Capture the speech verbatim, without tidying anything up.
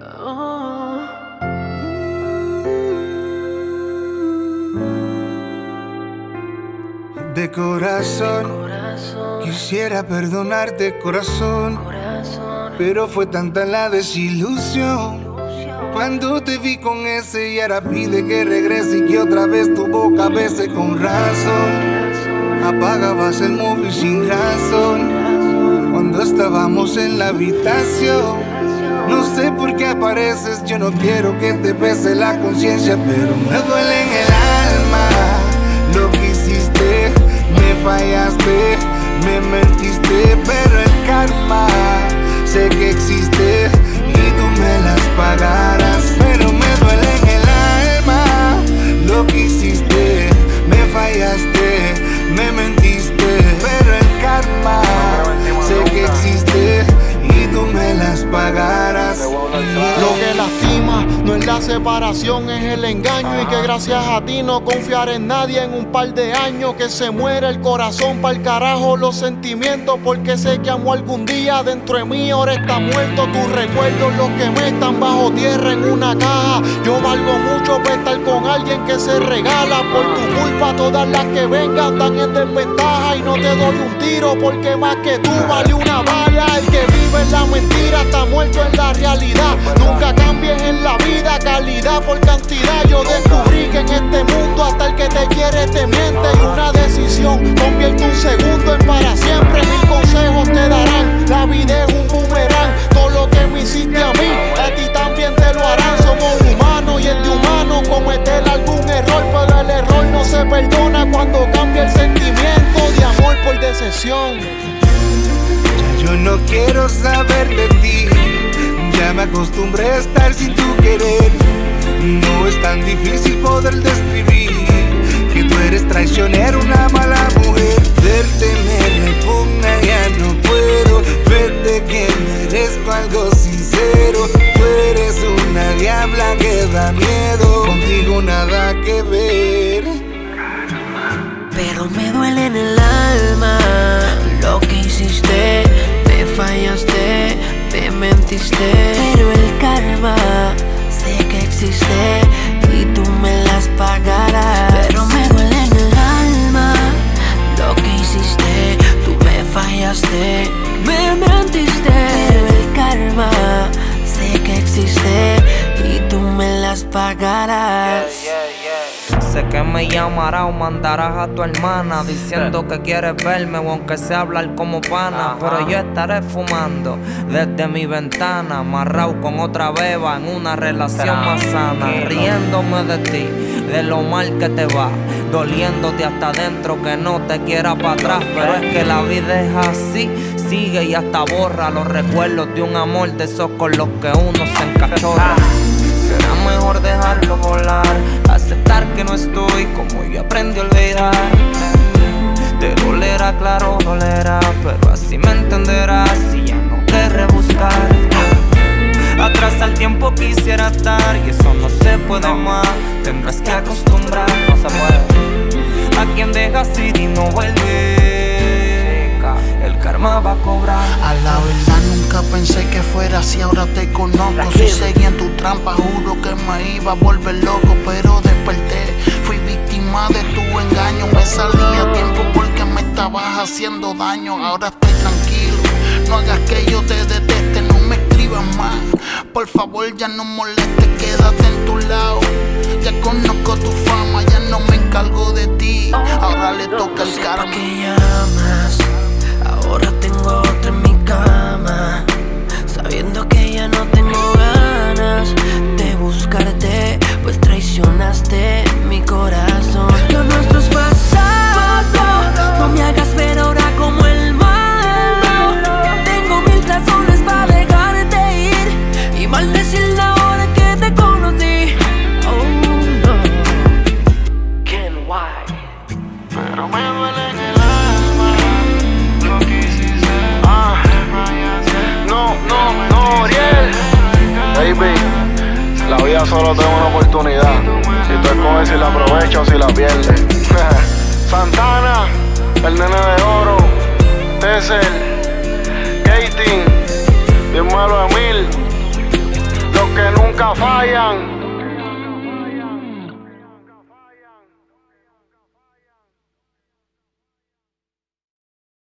De corazón, quisiera perdonarte, corazón, pero fue tanta la desilusión. Cuando te vi con ese y ahora pide que regrese y que otra vez tu boca bese con razón. Apagabas el móvil sin razón cuando estábamos en la habitación. No sé por qué apareces, yo no quiero que te pese la conciencia, pero me duele en el alma lo que hiciste. Me fallaste, me mentiste, pero el karma sé que existe y tú me las pagarás. Pero me duele en el alma lo que hiciste. Me fallaste, me mentiste, pero el karma sé que existe y tú me las pagarás. Lo que lastima no es la separación, es el engaño. Y que gracias a ti no confiar en nadie en un par de años. Que se muere el corazón, pa'l carajo los sentimientos. Porque sé que amo algún día dentro de mí, ahora está muerto. Tus recuerdos los que me están bajo tierra en una caja. Yo valgo mucho para estar con alguien que se regala. Por tu culpa todas las que vengan están en desventaja. Y no te doy un tiro porque más que tú vale una bala. El que vive en la mentira está muerto en la realidad. Nunca cambies en la vida, calidad por cantidad. Yo descubrí que en este mundo hasta el que te quiere te miente. Y una decisión convierte un segundo en para siempre. Mil consejos te darán, la vida es un boomerang. Todo lo que me hiciste a mí, a ti también te lo harán. Somos humanos y es de humano cometer algún error, pero el error no se perdona cuando cambia el sentimiento de amor por decepción. Yo no quiero saber de ti, ya me acostumbré a estar sin tu querer. No es tan difícil poder describir que tú eres traicionero, una mala mujer. Verte me repugna, ya no puedo verte que merezco algo sincero. Tú eres una diabla que da miedo, contigo nada que ver. Pero me duele en el alma lo que hiciste. Me fallaste, me mentiste, pero el karma sé que existe y tú me las pagarás. Pero me duele en el alma lo que hiciste. Tú me fallaste, me mentiste, pero el karma sé que existe y tú me las pagarás. Yeah, yeah, yeah. Sé que me llamarás o mandarás a tu hermana diciendo que quieres verme o aunque sea hablar como pana. Pero yo estaré fumando desde mi ventana, amarrado con otra beba en una relación más sana. Riéndome de ti, de lo mal que te va, doliéndote hasta adentro que no te quiera para atrás. Pero es que la vida es así, sigue y hasta borra los recuerdos de un amor de esos con los que uno se encachorra. Será mejor dejarlo volar, aceptar que no estoy como yo aprendí a olvidar. Te dolerá, claro, dolerá, pero así me entenderás si ya no querré buscar. Atrás al tiempo quisiera estar y eso no se puede más. Tendrás que acostumbrar, no se puede. A quien dejas ir y no vuelve, el karma va a cobrar. A la verdad nunca pensé que fuera así, ahora te conozco. Si seguía en tu trampa juro que me iba a volver loco, pero desperté, fui víctima de tu engaño. Me salí a tiempo porque me estabas haciendo daño. Ahora estoy tranquilo, no hagas que yo te deteste, no me escribas más. Por favor ya no molestes, quédate en tu lado. Ya conozco tu fama, ya no me encargo de ti. Ahora le toca el karma. Que llamas, ahora tengo otra en mi cama, sabiendo que ya no tengo ganas de buscarte, pues traicionaste mi corazón. Lo nuestro es pasado, no me hagas ver ahora como el malo. Tengo mil razones para dejarte ir y maldecir la hora que te conocí. Oh no, Ken White. Pero me duele en el alma lo que hiciste. Ah, no, no, no, Oriel. Baby, la vida solo te da una oportunidad. Si tú escoges si la aprovechas o si la pierdes. Santana, el nene de oro, Tesel, Katie, mi hermano Emil, los que nunca fallan.